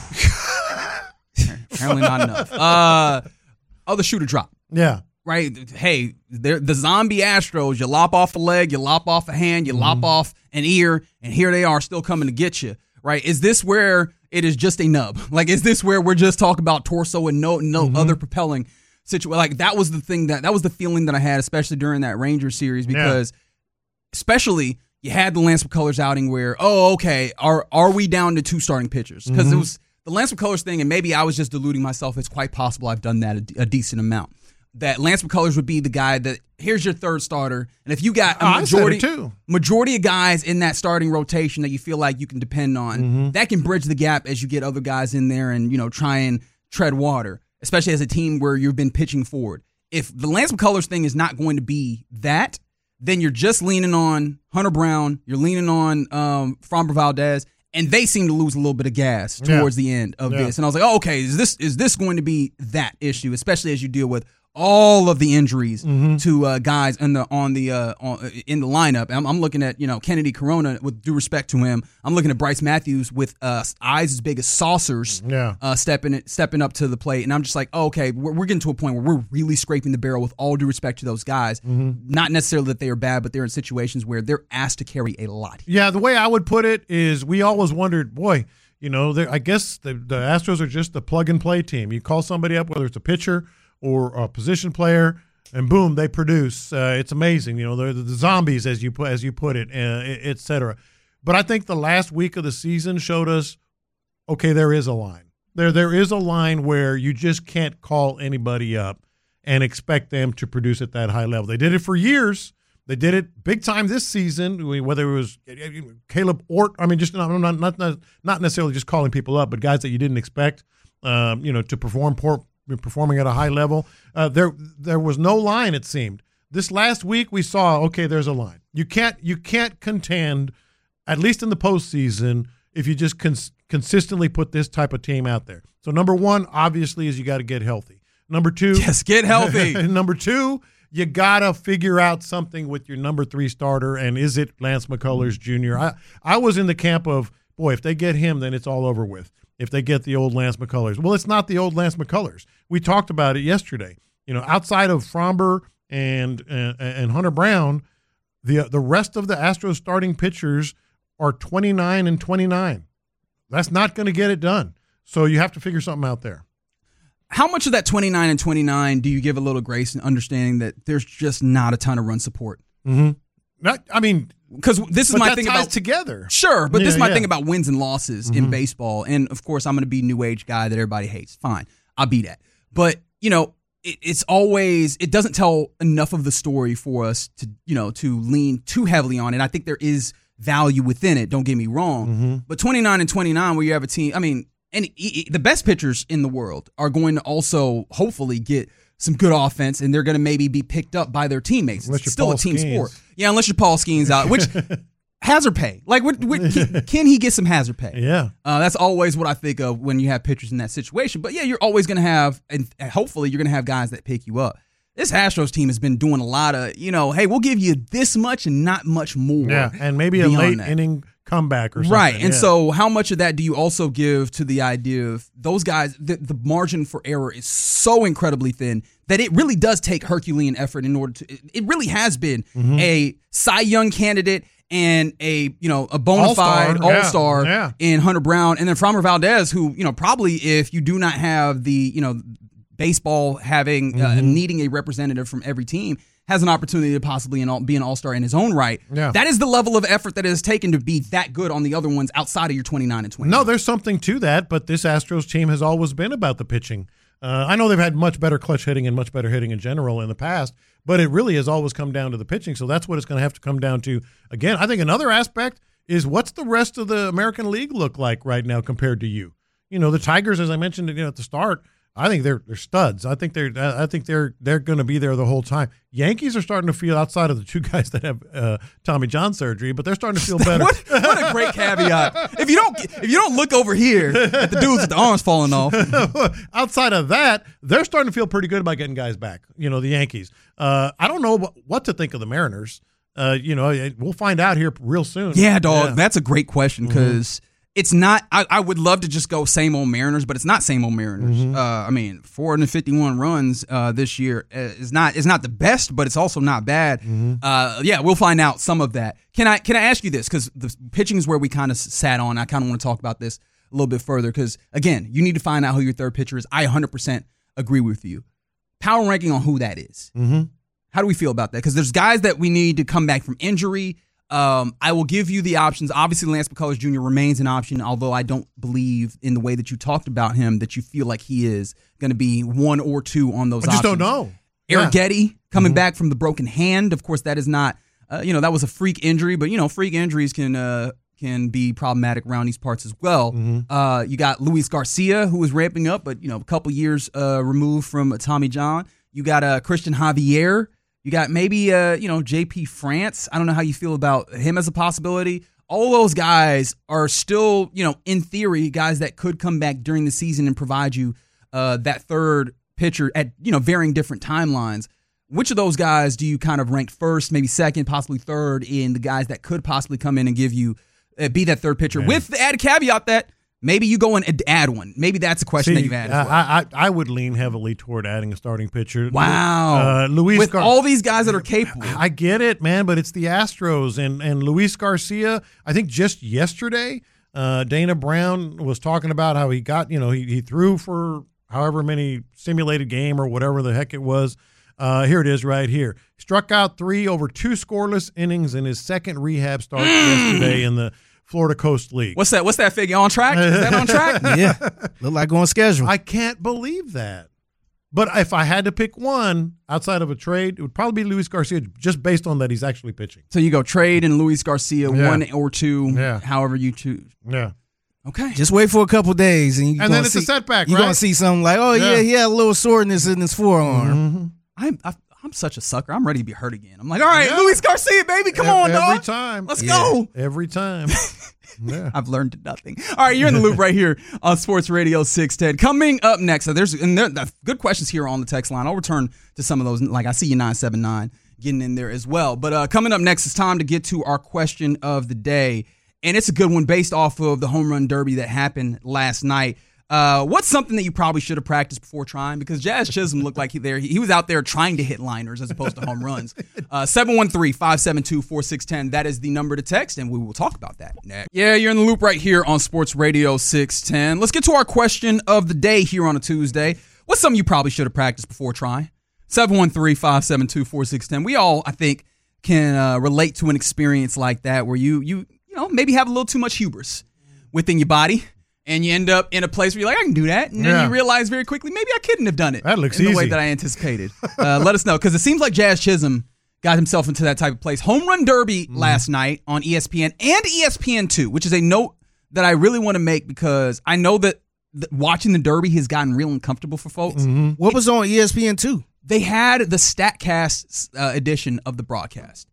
Speaker 1: Apparently not enough. Uh, other shoot a drop.
Speaker 2: Yeah.
Speaker 1: Right? Hey, they're the zombie Astros. You lop off a leg, you lop off a hand, you mm-hmm. lop off an ear, and here they are still coming to get you. Right? Is this where it is just a nub? Like, is this where we're just talking about torso and no no mm-hmm. other propelling situation? Like, that was the thing that that was the feeling that I had, especially during that Rangers series, because yeah. especially you had the Lance McCullers outing where, oh, okay, are are we down to two starting pitchers? Because mm-hmm. it was the Lance McCullers thing, and maybe I was just deluding myself. It's quite possible I've done that a, a decent amount. That Lance McCullers would be the guy that, here's your third starter, and if you got a
Speaker 2: oh,
Speaker 1: majority,
Speaker 2: too.
Speaker 1: majority of guys in that starting rotation that you feel like you can depend on, mm-hmm. that can bridge the gap as you get other guys in there and, you know, try and tread water, especially as a team where you've been pitching forward. If the Lance McCullers thing is not going to be that, then you're just leaning on Hunter Brown, you're leaning on um, Framber Valdez, and they seem to lose a little bit of gas towards yeah. the end of yeah. this. And I was like, oh, okay, is this is this going to be that issue, especially as you deal with all of the injuries mm-hmm. to uh, guys in the on the uh, on, in the lineup? I'm, I'm looking at, you know, Kennedy Corona, with due respect to him. I'm looking at Bryce Matthews with uh, eyes as big as saucers,
Speaker 2: yeah.
Speaker 1: uh, stepping stepping up to the plate, and I'm just like, oh, okay, we're, we're getting to a point where we're really scraping the barrel. With all due respect to those guys, mm-hmm. not necessarily that they are bad, but they're in situations where they're asked to carry a lot.
Speaker 2: Yeah, the way I would put it is, we always wondered, boy, you know, I guess the, the Astros are just a plug and play team. You call somebody up, whether it's a pitcher or a position player, and boom, they produce. Uh, it's amazing. You know, they're the zombies, as you put, as you put it, uh, et cetera. But I think the last week of the season showed us, okay, there is a line. There, there is a line where you just can't call anybody up and expect them to produce at that high level. They did it for years. They did it big time this season, whether it was Caleb Ort. I mean, just not, not, not, not necessarily just calling people up, but guys that you didn't expect, um, you know, to perform poor, performing at a high level. Uh, there there was no line, it seemed. This last week we saw, okay, there's a line. You can't you can't contend, at least in the postseason, if you just cons- consistently put this type of team out there. So number one, obviously, is you got to get healthy. Number two.
Speaker 1: Yes, get healthy.
Speaker 2: Number two, you got to figure out something with your number three starter, and is it Lance McCullers Junior? I, I was in the camp of, boy, if they get him, then it's all over with. If they get the old Lance McCullers. Well, it's not the old Lance McCullers. We talked about it yesterday. You know, outside of Framber and and, and Hunter Brown, the the rest of the Astros starting pitchers are twenty-nine and twenty-nine. That's not going to get it done. So you have to figure something out there.
Speaker 1: How much of that twenty-nine and twenty-nine do you give a little grace in understanding that there's just not a ton of run support?
Speaker 2: Mm-hmm. Not, I mean,
Speaker 1: because this is
Speaker 2: but
Speaker 1: my
Speaker 2: that
Speaker 1: thing
Speaker 2: ties
Speaker 1: about
Speaker 2: together.
Speaker 1: Sure, but
Speaker 2: yeah,
Speaker 1: this is my
Speaker 2: yeah.
Speaker 1: thing about wins and losses mm-hmm. in baseball. And of course, I'm going to be new age guy that everybody hates. Fine, I'll be that. But you know, it, it's always it doesn't tell enough of the story for us to you know to lean too heavily on it. I think there is value within it. Don't get me wrong.
Speaker 2: Mm-hmm.
Speaker 1: But twenty-nine and twenty-nine, where you have a team, I mean, and the best pitchers in the world are going to also hopefully get some good offense, and they're going to maybe be picked up by their teammates.
Speaker 2: Unless
Speaker 1: It's still
Speaker 2: Paul
Speaker 1: a team
Speaker 2: Skeens.
Speaker 1: sport. Yeah, unless you're Paul Skeens out, which hazard pay. Like, what, what, can, can he get some hazard pay?
Speaker 2: Yeah.
Speaker 1: Uh, that's always what I think of when you have pitchers in that situation. But, yeah, you're always going to have, and hopefully you're going to have guys that pick you up. This Astros team has been doing a lot of, you know, hey, we'll give you this much and not much more.
Speaker 2: Yeah, and maybe a late
Speaker 1: that.
Speaker 2: inning comeback or something.
Speaker 1: Right, and
Speaker 2: yeah.
Speaker 1: so how much of that do you also give to the idea of those guys, the, the margin for error is so incredibly thin that it really does take Herculean effort in order to, it, it really has been
Speaker 2: Mm-hmm.
Speaker 1: a Cy Young candidate and a, you know, a bona fide
Speaker 2: All-star,
Speaker 1: all-star
Speaker 2: yeah, yeah.
Speaker 1: in Hunter Brown, and then Framber Valdez, who, you know, probably if you do not have the, you know, baseball having, uh,
Speaker 2: Mm-hmm.
Speaker 1: needing a representative from every team, has an opportunity to possibly an all, be an all-star in his own right.
Speaker 2: Yeah.
Speaker 1: That is the level of effort that it has taken to be that good on the other ones outside of your twenty-nine and twenty.
Speaker 2: No, there's something to that, but this Astros team has always been about the pitching. Uh, I know they've had much better clutch hitting and much better hitting in general in the past, but it really has always come down to the pitching, so that's what it's going to have to come down to. Again, I think another aspect is what's the rest of the American League look like right now compared to you? You know, the Tigers, as I mentioned you know, at the start, I think they're they're studs. I think they're I think they're they're going to be there the whole time. Yankees are starting to feel, outside of the two guys that have uh, Tommy John surgery, but they're starting to feel better.
Speaker 1: what, what a great caveat! If you don't if you don't look over here at the dudes with the arms falling off,
Speaker 2: Outside of that, they're starting to feel pretty good about getting guys back. You know, the Yankees. Uh, I don't know what, what to think of the Mariners. Uh, you know, we'll find out here real soon.
Speaker 1: yeah, dog,
Speaker 2: Yeah.
Speaker 1: that's a great question because. Mm-hmm. It's not. I, I would love to just go same old Mariners, but it's not same old Mariners.
Speaker 2: Mm-hmm.
Speaker 1: Uh, I mean, four hundred fifty-one runs uh, this year is not is not the best, but it's also not bad.
Speaker 2: Mm-hmm.
Speaker 1: Uh, yeah, we'll find out some of that. Can I can I ask you this? Because the pitching is where we kind of sat on. I kind of want to talk about this a little bit further because again, you need to find out who your third pitcher is. I one hundred percent agree with you. Power ranking on who that is.
Speaker 2: Mm-hmm.
Speaker 1: How do we feel about that? Because there's guys that we need to come back from injury. Um, I will give you the options. Obviously, Lance McCullers Junior remains an option, although I don't believe in the way that you talked about him that you feel like he is going to be one or two on those
Speaker 2: I just
Speaker 1: options.
Speaker 2: don't know.
Speaker 1: Eric
Speaker 2: Yeah.
Speaker 1: Getty coming
Speaker 2: Mm-hmm.
Speaker 1: back from the broken hand. Of course, that is not, uh, you know, that was a freak injury, but, you know, freak injuries can uh, can be problematic around these parts as well.
Speaker 2: Mm-hmm.
Speaker 1: Uh, you got Luis Garcia, who is ramping up, but, you know, a couple years uh, removed from Tommy John. You got uh, Christian Javier. You got maybe, uh, you know, J P France. I don't know how you feel about him as a possibility. All those guys are still, you know, in theory, guys that could come back during the season and provide you uh, that third pitcher at, you know, varying different timelines. Which of those guys do you kind of rank first, maybe second, possibly third in the guys that could possibly come in and give you, uh, be that third pitcher?
Speaker 2: Man.
Speaker 1: With the added caveat that maybe you go and add one. Maybe that's a question
Speaker 2: See,
Speaker 1: that you've added. as well.
Speaker 2: I, I I would lean heavily toward adding a starting pitcher.
Speaker 1: Wow.
Speaker 2: uh, Luis
Speaker 1: With
Speaker 2: Gar-
Speaker 1: all these guys that are capable.
Speaker 2: I get it, man, but it's the Astros and and Luis Garcia. I think just yesterday, uh, Dana Brown was talking about how he got, you know, he, he threw for however many simulated game or whatever the heck it was. Uh, here it is right here. Struck out three over two scoreless innings in his second rehab start yesterday in the Florida Coast League.
Speaker 1: What's that? What's that figure? On track? Is that on track?
Speaker 3: Yeah, look like on schedule.
Speaker 2: I can't believe that. But if I had to pick one outside of a trade, it would probably be Luis Garcia, just based on that he's actually pitching.
Speaker 1: So you go trade and Luis Garcia,
Speaker 2: Yeah.
Speaker 1: one or two,
Speaker 2: Yeah.
Speaker 1: however you choose.
Speaker 2: Yeah.
Speaker 1: Okay.
Speaker 3: Just wait for a couple days, and, you
Speaker 2: And then it's
Speaker 3: see,
Speaker 2: a setback,
Speaker 3: You're
Speaker 2: right?
Speaker 3: gonna see something like, oh yeah,
Speaker 2: Yeah.
Speaker 3: he had a little soreness in his forearm.
Speaker 2: Mm-hmm.
Speaker 1: I'm I, I'm such a sucker. I'm ready to be hurt again. I'm like, all right,
Speaker 2: Yeah.
Speaker 1: Luis Garcia, baby, come
Speaker 2: Every-
Speaker 1: on, dog.
Speaker 2: Every time.
Speaker 1: Let's
Speaker 2: Yeah.
Speaker 1: go.
Speaker 2: Every time. Yeah.
Speaker 1: I've learned nothing. All right, you're in the loop right here on Sports Radio six ten. Coming up next, so there's and there, the good questions here on the text line. I'll return to some of those. Like I see you nine seven nine getting in there as well. But uh, coming up next, it's time to get to our question of the day, and it's a good one based off of the home run derby that happened last night. Uh, what's something that you probably should have practiced before trying? Because Jazz Chisholm looked like he there. He was out there trying to hit liners as opposed to home runs. Uh, seven one three, five seven two, four six one zero. That is the number to text, and we will talk about that next. Yeah, you're in the loop right here on Sports Radio six ten. Let's get to our question of the day here on a Tuesday. What's something you probably should have practiced before trying? seven one three, five seven two, four six one zero. We all, I think, can uh, relate to an experience like that where you, you, you know, maybe have a little too much hubris within your body. And you end up in a place where you're like, I can do that. And then
Speaker 2: Yeah.
Speaker 1: you realize very quickly, maybe I couldn't have done it.
Speaker 2: That looks
Speaker 1: in the way
Speaker 2: easy.
Speaker 1: that I anticipated. Uh, let us know. Because it seems like Jazz Chisholm got himself into that type of place. Home Run Derby mm. last night on E S P N and E S P N two, which is a note that I really want to make because I know that th- watching the Derby has gotten real uncomfortable for folks.
Speaker 3: Mm-hmm. What it, was on E S P N two?
Speaker 1: They had the StatCast uh, edition of the broadcast.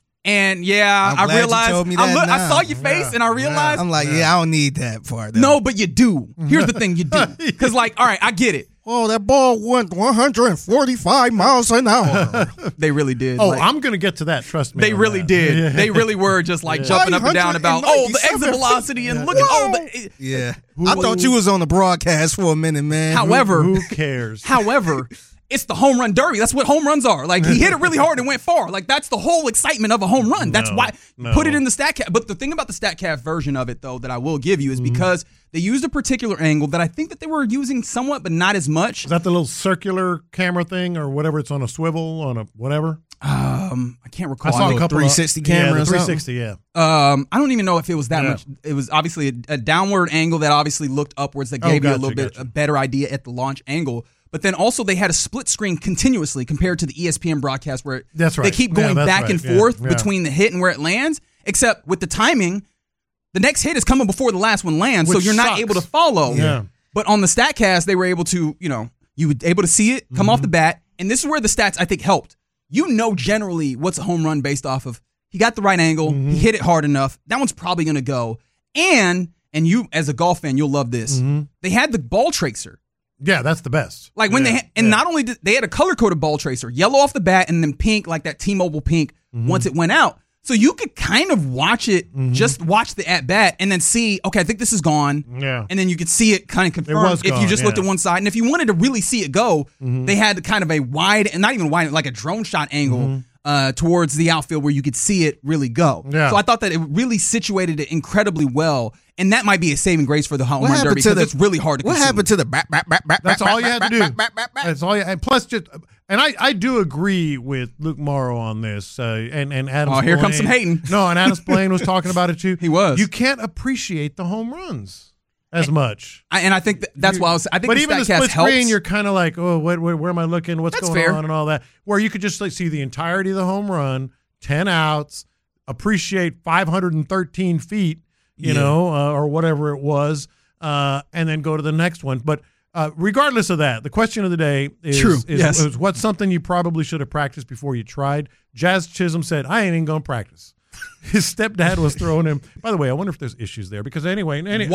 Speaker 1: And yeah,
Speaker 3: I'm
Speaker 1: I realized
Speaker 3: you told me
Speaker 1: I,
Speaker 3: that
Speaker 1: look,
Speaker 3: now.
Speaker 1: I saw your face
Speaker 2: yeah.
Speaker 1: and I realized
Speaker 3: yeah. I'm like, yeah, I don't need that part. Though.
Speaker 1: No, but you do. Here's the thing, you do. Because like, all right, I get it.
Speaker 3: Oh, that ball went one hundred forty-five miles an hour.
Speaker 1: They really did.
Speaker 2: Oh,
Speaker 1: like,
Speaker 2: I'm going to get to that. Trust me.
Speaker 1: They really
Speaker 2: that.
Speaker 1: did.
Speaker 2: Yeah.
Speaker 1: They really were just like yeah. jumping up and down about, oh, the exit velocity and look at all the.
Speaker 3: Yeah. I thought you was on the broadcast for a minute, man.
Speaker 1: However,
Speaker 2: who, who cares?
Speaker 1: However, it's the home run derby. That's what home runs are. Like, he hit it really hard and went far. Like, that's the whole excitement of a home run. That's
Speaker 2: no,
Speaker 1: why
Speaker 2: no.
Speaker 1: put it in the StatCast. But the thing about the StatCast version of it, though, that I will give you is mm-hmm. because they used a particular angle that I think that they were using somewhat, but not as much.
Speaker 2: Is that the little circular camera thing or whatever? It's on a swivel, on a whatever?
Speaker 1: Um, I can't recall.
Speaker 2: I saw a couple
Speaker 3: three sixty camera.
Speaker 2: Yeah, the three sixty, yeah.
Speaker 1: Um, I don't even know if it was that
Speaker 2: yeah.
Speaker 1: much. It was obviously a, a downward angle that obviously looked upwards that gave
Speaker 2: oh, gotcha,
Speaker 1: you a little
Speaker 2: gotcha.
Speaker 1: bit a better idea at the launch angle. But then also they had a split screen continuously compared to the E S P N broadcast where
Speaker 2: that's right.
Speaker 1: they keep going
Speaker 2: yeah,
Speaker 1: back
Speaker 2: right.
Speaker 1: and forth
Speaker 2: yeah, yeah.
Speaker 1: between the hit and where it lands, except with the timing, the next hit is coming before the last one lands,
Speaker 2: Which
Speaker 1: so you're
Speaker 2: sucks.
Speaker 1: not able to follow.
Speaker 2: Yeah.
Speaker 1: But on the StatCast, they were able to, you know, you were able to see it come mm-hmm. off the bat, and this is where the stats, I think, helped. You know generally what's a home run based off of, he got the right angle, mm-hmm. he hit it hard enough, that one's probably going to go. And, and you, as a golf fan, you'll love this, mm-hmm. they had the ball tracer.
Speaker 2: Yeah, that's the best.
Speaker 1: Like when
Speaker 2: yeah,
Speaker 1: they, ha- and
Speaker 2: yeah.
Speaker 1: not only did they had a color-coded ball tracer, yellow off the bat and then pink, like that T-Mobile pink mm-hmm. once it went out. So you could kind of watch it, mm-hmm. just watch the at-bat and then see, okay, I think this is gone.
Speaker 2: Yeah.
Speaker 1: And then you could see it kind of confirm if
Speaker 2: gone,
Speaker 1: you just
Speaker 2: yeah.
Speaker 1: looked at one side. And if you wanted to really see it go,
Speaker 2: mm-hmm.
Speaker 1: they had kind of a wide, and not even wide, like a drone shot angle mm-hmm. uh, towards the outfield where you could see it really go.
Speaker 2: Yeah.
Speaker 1: So I thought that it really situated it incredibly well. And that might be a saving grace for the home run derby because it's really hard to
Speaker 3: What
Speaker 1: consume.
Speaker 3: happened to the back, back, back, back,
Speaker 2: That's
Speaker 3: back,
Speaker 2: all you
Speaker 3: back,
Speaker 2: had to
Speaker 3: back,
Speaker 2: do.
Speaker 3: back, back, back.
Speaker 2: That's all you and plus just and I, I do agree with Luke Morrow on this. Uh, and, and Adam
Speaker 1: Oh, here
Speaker 2: Spillane,
Speaker 1: comes some hating.
Speaker 2: No, and Adam Spillane was talking about it too.
Speaker 1: He was.
Speaker 2: You can't appreciate the home runs as much.
Speaker 1: I, and I think that, that's why I was I think
Speaker 2: but
Speaker 1: the
Speaker 2: even the
Speaker 1: StatCast
Speaker 2: split
Speaker 1: helps.
Speaker 2: screen, you're kind of like, oh, what, where, where am I looking? What's
Speaker 1: That's
Speaker 2: going
Speaker 1: fair.
Speaker 2: on and all that. Where you could just like see the entirety of the home run, ten outs, appreciate five hundred thirteen feet, you
Speaker 3: Yeah.
Speaker 2: know, uh, or whatever it was, uh, and then go to the next one. But uh, regardless of that, the question of the day is,
Speaker 1: True.
Speaker 2: is,
Speaker 1: Yes.
Speaker 2: is what's something you probably should have practiced before you tried? Jazz Chisholm said, I ain't even going to practice. His stepdad was throwing him. By the way, I wonder if there's issues there because anyway. Any,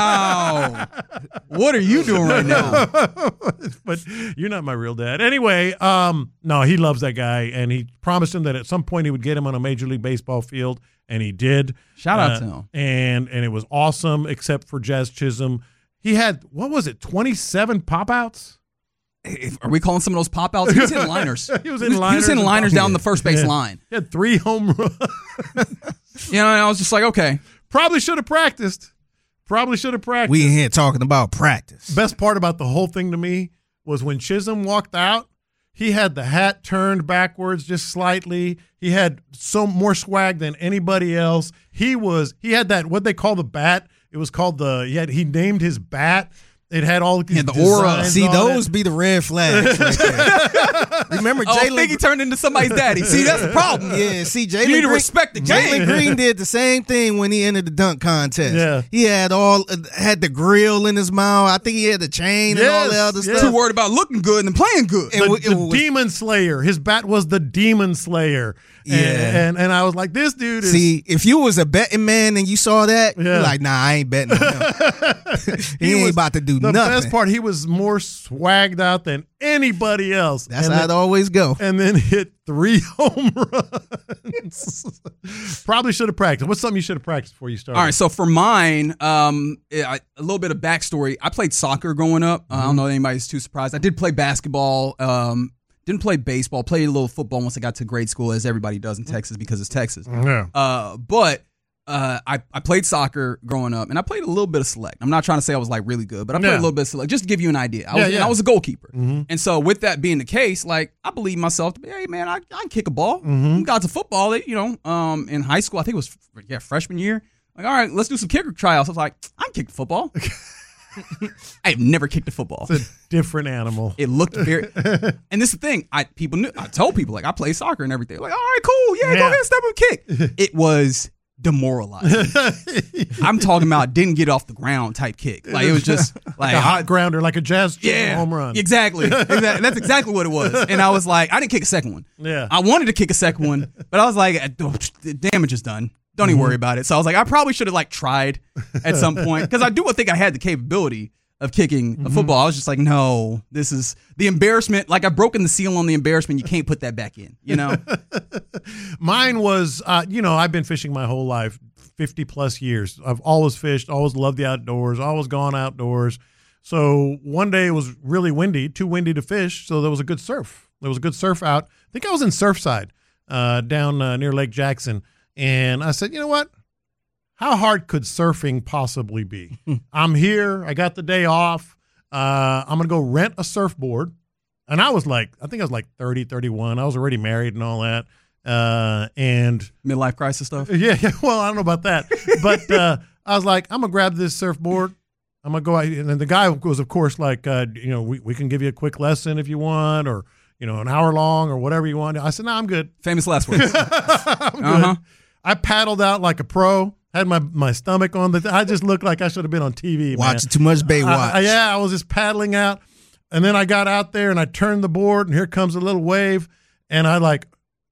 Speaker 1: Wow. What are you doing right now?
Speaker 2: But you're not my real dad. Anyway, um, no, he loves that guy, and he promised him that at some point he would get him on a Major League Baseball field, and he did.
Speaker 1: Shout out
Speaker 2: uh,
Speaker 1: to him.
Speaker 2: And, and it was awesome, except for Jazz Chisholm. He had, what was it, twenty-seven pop-outs?
Speaker 1: Are we calling some of those pop outs? He was hitting liners.
Speaker 2: He was hitting liners
Speaker 1: He was hitting
Speaker 2: and
Speaker 1: liners
Speaker 2: pop-
Speaker 1: down the first base
Speaker 2: Yeah.
Speaker 1: line.
Speaker 2: He had three home runs.
Speaker 1: You know, and I was just like, okay.
Speaker 2: Probably should have practiced. Probably should have practiced.
Speaker 3: We in here talking about practice.
Speaker 2: Best part about the whole thing to me was when Chisholm walked out, he had the hat turned backwards just slightly. He had so more swag than anybody else. He was he had that what they call the bat. It was called the he had he named his bat. It had all these
Speaker 1: Yeah, the aura.
Speaker 2: designs
Speaker 3: See,
Speaker 2: on
Speaker 3: those
Speaker 2: it.
Speaker 3: be the red flags right there. Remember
Speaker 1: Oh,
Speaker 3: Jalen?
Speaker 1: Figgy turned into somebody's daddy. See, that's the problem.
Speaker 3: Yeah, see, Jalen
Speaker 1: You need to
Speaker 3: Green,
Speaker 1: respect the game.
Speaker 3: Jalen Green did the same thing when he entered the dunk contest.
Speaker 2: Yeah.
Speaker 3: He had all uh, had the grill in his mouth. I think he had the chain and all
Speaker 2: Yes,
Speaker 3: the other
Speaker 2: yes.
Speaker 3: stuff.
Speaker 1: Too worried about looking good and playing good.
Speaker 3: And
Speaker 2: the,
Speaker 3: it
Speaker 2: the
Speaker 3: was-
Speaker 2: Demon Slayer. His bat was the Demon Slayer. And,
Speaker 3: Yeah.
Speaker 2: and and I was like, this dude is
Speaker 3: See, if you was a betting man and you saw that,
Speaker 2: Yeah.
Speaker 3: you're like, nah, I ain't betting on him. he,
Speaker 2: He
Speaker 3: ain't
Speaker 2: was-
Speaker 3: about to do
Speaker 2: the
Speaker 3: nothing.
Speaker 2: best part. He was more swagged out than anybody else.
Speaker 3: That's
Speaker 2: and
Speaker 3: how
Speaker 2: then,
Speaker 3: it always go.
Speaker 2: and then hit three home runs. Probably should have practiced. What's something you should have practiced before you started?
Speaker 1: All right, so for mine, um, I, a little bit of backstory. I played soccer growing up. Uh, I don't know if anybody's too surprised. I did play basketball. Um, didn't play baseball. Played a little football once I got to grade school, as everybody does in Texas because it's Texas.
Speaker 2: Yeah.
Speaker 1: Uh, but uh, I, I played soccer growing up, and I played a little bit of select. I'm not trying to say I was like really good, but I played
Speaker 2: Yeah.
Speaker 1: a little bit of select, just to give you an idea. I
Speaker 2: Yeah,
Speaker 1: was, and
Speaker 2: yeah.
Speaker 1: I was a goalkeeper.
Speaker 2: Mhm.
Speaker 1: And so with that being the case, like I believe myself to be, hey man, I, I can kick a ball.
Speaker 2: Mhm.
Speaker 1: Got to football, you know, um, in high school. I think it was yeah freshman year. Like all right, let's do some kicker tryouts. I was like, I can kick the football. I have never kicked a football.
Speaker 2: It's a different animal.
Speaker 1: It looked very, and this is the thing. I people knew. I told people like I play soccer and everything. Like, all right, cool, yeah, yeah. go ahead, step up, kick. It was demoralizing. I'm talking about didn't get off the ground type kick. Like it was just like,
Speaker 2: like a hot I, grounder, like a jazz
Speaker 1: yeah,
Speaker 2: home run.
Speaker 1: Exactly. exactly. That's exactly what it was. And I was like, I didn't kick a second one.
Speaker 2: Yeah.
Speaker 1: I wanted to kick a second one, but I was like, oh, the damage is done. Don't even worry about it. So I was like, I probably should have like tried at some point because I do think I had the capability of kicking mm-hmm. a football. I was just like, no, this is the embarrassment. Like I've broken the seal on the embarrassment. You can't put that back in, you know?
Speaker 2: Mine was, uh, you know, I've been fishing my whole life, fifty plus years. I've always fished, always loved the outdoors, always gone outdoors. So one day it was really windy, too windy to fish. So there was a good surf. There was a good surf out. I think I was in Surfside uh, down uh, near Lake Jackson. And I said, you know what? How hard could surfing possibly be? I'm here. I got the day off. Uh, I'm going to go rent a surfboard. And I was like, I think I was like thirty, thirty-one. I was already married and all that. Uh, and
Speaker 1: midlife crisis stuff.
Speaker 2: Yeah. yeah well, I don't know about that. But uh, I was like, I'm going to grab this surfboard. I'm going to go out. And then the guy was, of course, like, uh, you know, we, we can give you a quick lesson if you want, or, you know, an hour long or whatever you want. I said, no, I'm good.
Speaker 1: Famous last words.
Speaker 2: I'm
Speaker 1: uh-huh.
Speaker 2: good. I paddled out like a pro. Had my, my stomach on the. Th- I just looked like I should have been on T V.
Speaker 3: Watching
Speaker 2: man.
Speaker 3: too much Baywatch.
Speaker 2: I, I, yeah, I was just paddling out, and then I got out there and I turned the board, and here comes a little wave, and I like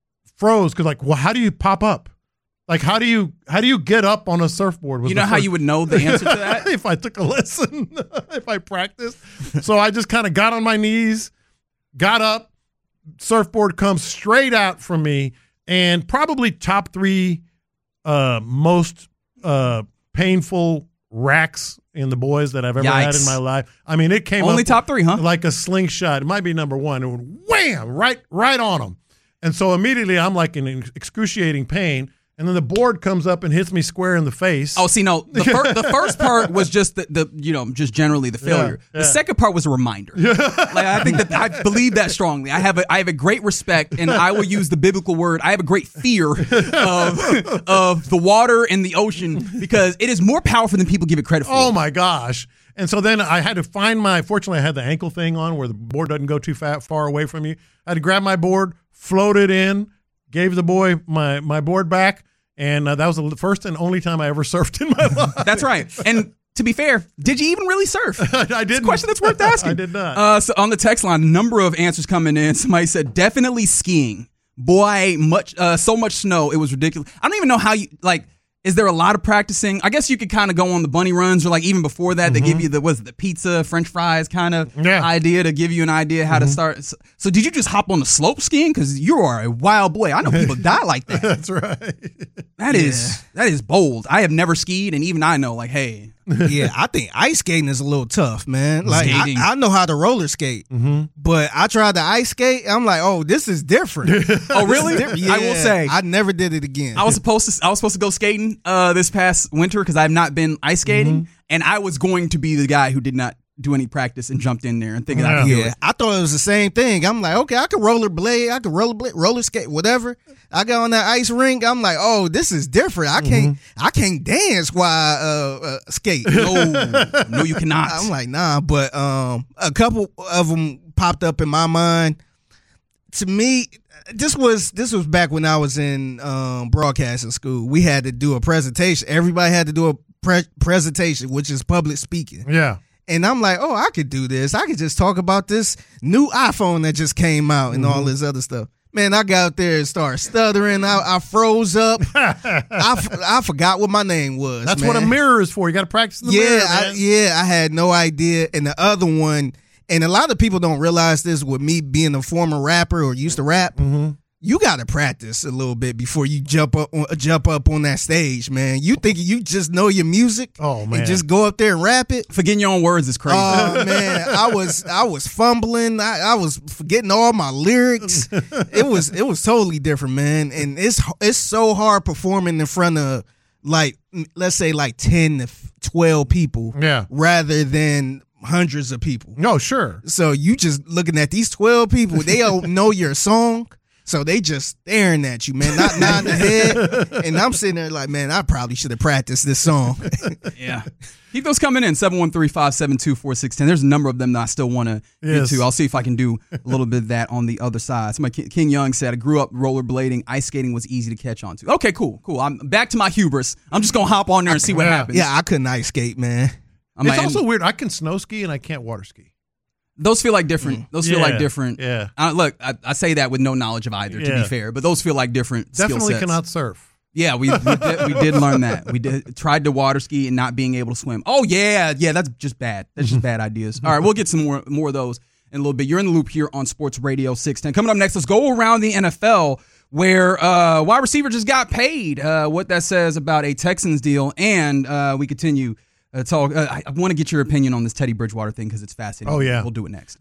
Speaker 2: froze because like, well, how do you pop up? Like, how do you how do you get up on a surfboard?
Speaker 1: You know how you would know the answer to that
Speaker 2: if I took a lesson, if I practiced. So I just kind of got on my knees, got up, surfboard comes straight out from me, and probably top three. Uh, most uh, painful racks in the boys that I've ever
Speaker 1: Yikes.
Speaker 2: had in my life. I mean, it came
Speaker 1: only
Speaker 2: up
Speaker 1: top three, huh?
Speaker 2: Like a slingshot. It might be number one. It would wham right, right on them. And so immediately I'm like in excruciating pain. And then the board comes up and hits me square in the face.
Speaker 1: Oh, see, no, the, fir- the first part was just the, the, you know, just generally the failure. Yeah, yeah. The second part was a reminder. Like I think that I believe that strongly. I have a, I have a great respect, and I will use the biblical word. I have a great fear of of the water and the ocean because it is more powerful than people give it credit for.
Speaker 2: Oh my gosh! And so then I had to find my. Fortunately, I had the ankle thing on where the board doesn't go too far, far away from you. I had to grab my board, float it in, gave the boy my my board back. And uh, that was the first and only time I ever surfed in my life.
Speaker 1: That's right. And to be fair, did you even really surf?
Speaker 2: I didn't.
Speaker 1: It's a question that's worth asking.
Speaker 2: I did not.
Speaker 1: Uh, so on the text line, a number of answers coming in. Somebody said, definitely skiing. Boy, much, uh, so much snow. It was ridiculous. I don't even know how you, like, is there a lot of practicing? I guess you could kind of go on the bunny runs or like even before that, mm-hmm. they give you the, what's it, the pizza, French fries kind of
Speaker 2: yeah.
Speaker 1: idea to give you an idea how mm-hmm. to start. So, so did you just hop on the slope skiing? Because you are a wild boy. I know people die like that.
Speaker 2: That's right.
Speaker 1: That
Speaker 3: yeah.
Speaker 1: is that is bold. I have never skied, and even I know, like, hey.
Speaker 3: Yeah, I think ice skating is a little tough, man. Like I, I know how to roller skate,
Speaker 2: mm-hmm.
Speaker 3: but I tried the ice skate. I'm like, oh, this is different.
Speaker 1: Oh, really?
Speaker 3: Different. Yeah,
Speaker 1: I will say,
Speaker 3: I never did it again.
Speaker 1: I was supposed to. I was supposed to go skating uh, this past winter because I have not been ice skating, mm-hmm. and I was going to be the guy who did not do any practice and jumped in there and thinking
Speaker 2: yeah.
Speaker 1: I could do
Speaker 3: yeah,
Speaker 1: it.
Speaker 3: I thought it was the same thing. I'm like, okay, I could roller blade, I could roller blade, roller skate, whatever. I got on that ice rink. I'm like, oh, this is different. I can't, mm-hmm. I can't dance while I uh, uh, skate.
Speaker 1: No, no, you cannot.
Speaker 3: I'm like, nah. But um, a couple of them popped up in my mind. To me, this was this was back when I was in um, broadcasting school. We had to do a presentation. Everybody had to do a pre- presentation, which is public speaking.
Speaker 2: Yeah.
Speaker 3: And I'm like, oh, I could do this. I could just talk about this new iPhone that just came out and mm-hmm. all this other stuff. Man, I got out there and started stuttering. I, I froze up. I, I forgot what my name was.
Speaker 2: That's
Speaker 3: man.
Speaker 2: what a mirror is for. You got to practice in the
Speaker 3: yeah,
Speaker 2: mirror,
Speaker 3: I,
Speaker 2: man.
Speaker 3: yeah, I had no idea. And the other one, and a lot of people don't realize this with me being a former rapper or used to rap.
Speaker 2: Mm-hmm.
Speaker 3: You got to practice a little bit before you jump up on, jump up on that stage, man. You think you just know your music
Speaker 2: oh, man.
Speaker 3: and just go up there and rap it?
Speaker 1: Forgetting your own words is crazy.
Speaker 3: Oh, man. I was I was fumbling. I, I was forgetting all my lyrics. It was it was totally different, man. And it's it's so hard performing in front of, like, let's say like ten to twelve people
Speaker 2: yeah.
Speaker 3: rather than hundreds of people.
Speaker 2: No, sure.
Speaker 3: So you just looking at these twelve people. They don't know your song. So they just staring at you, man, not nodding the head. And I'm sitting there like, man, I probably should have practiced this song.
Speaker 1: Yeah. Keep those coming in, seven one three, five seven two, four six one zero. There's a number of them that I still want to
Speaker 2: Yes.
Speaker 1: get to. I'll see if I can do a little bit of that on the other side. Somebody, King Young said, I grew up rollerblading. Ice skating was easy to catch on to. Okay, cool, cool. I'm back to my hubris. I'm just going to hop on there and see what
Speaker 2: Yeah.
Speaker 1: happens.
Speaker 3: Yeah, I couldn't ice skate, man.
Speaker 1: I'm
Speaker 2: It's
Speaker 1: like,
Speaker 2: also weird. I can snow ski and I can't water ski.
Speaker 1: those feel like different. Those feel
Speaker 2: Yeah,
Speaker 1: like different.
Speaker 2: yeah.
Speaker 1: Uh, look, I, I say that with no knowledge of either, to
Speaker 2: Yeah.
Speaker 1: be fair, but those feel like different skill
Speaker 2: Definitely
Speaker 1: sets.
Speaker 2: cannot surf.
Speaker 1: Yeah, we we did, we did learn that. We did tried to water ski and not being able to swim. Oh yeah, yeah, that's just bad. That's just bad ideas. All right, we'll get some more more of those in a little bit. You're in the loop here on Sports Radio six ten. Coming up next, let's go around the N F L where uh, wide receiver just got paid. Uh, what that says about a Texans deal, and uh, we continue uh, talk. Uh, I, I want to get your opinion on this Teddy Bridgewater thing because it's fascinating.
Speaker 2: Oh, yeah.
Speaker 1: We'll do it next.